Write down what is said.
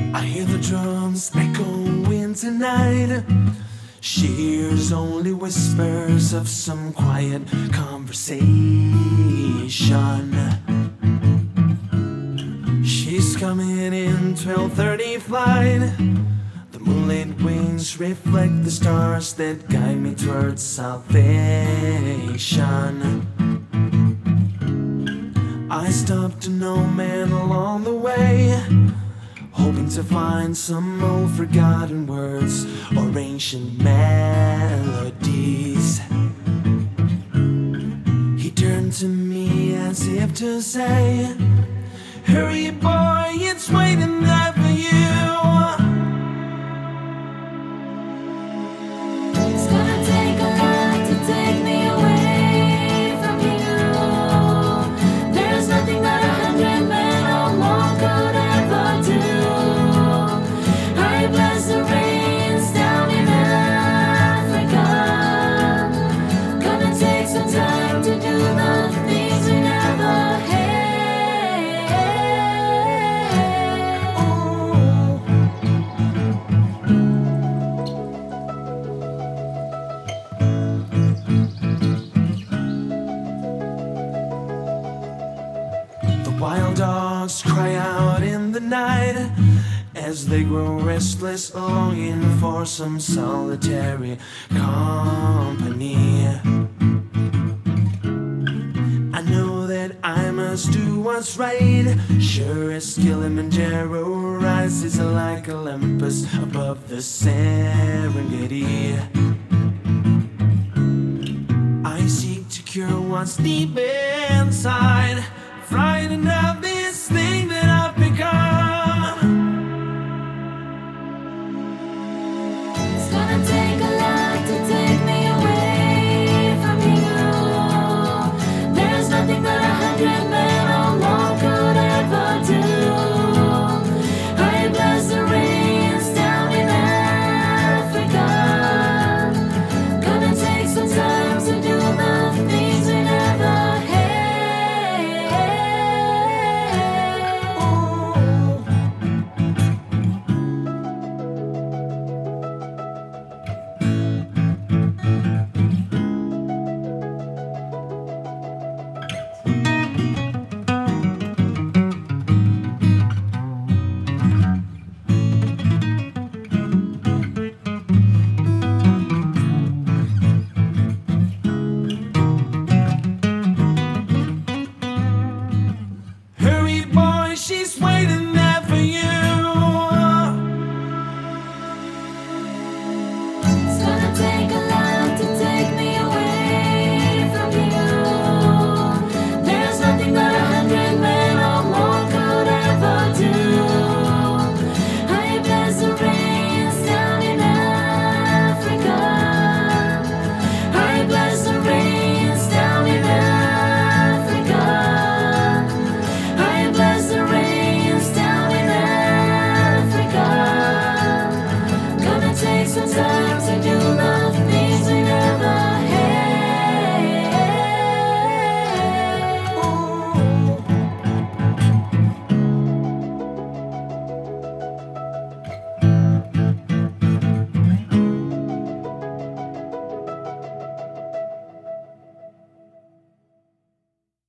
I hear the drums echoing tonight. She hears only whispers of some quiet conversation. She's coming in 12:30 flight. The moonlit wings reflect the stars that guide me towards salvation. I stopped to no man along the way, hoping to find some old forgotten words or ancient melodies. He turned to me as if to say, "Hurry, boy, it's waiting there for you." It's gonna take a lot to take me away from you. There's nothing that 100 men or more could ever do. I bless the rains down in Africa. Gonna take some time to do the things we never had. The wild dogs cry out in the night as they grow restless, longing for some solitary company. I know that I must do what's right, sure as Kilimanjaro rises like Olympus above the Serengeti. I seek to cure what's deep inside, frightened of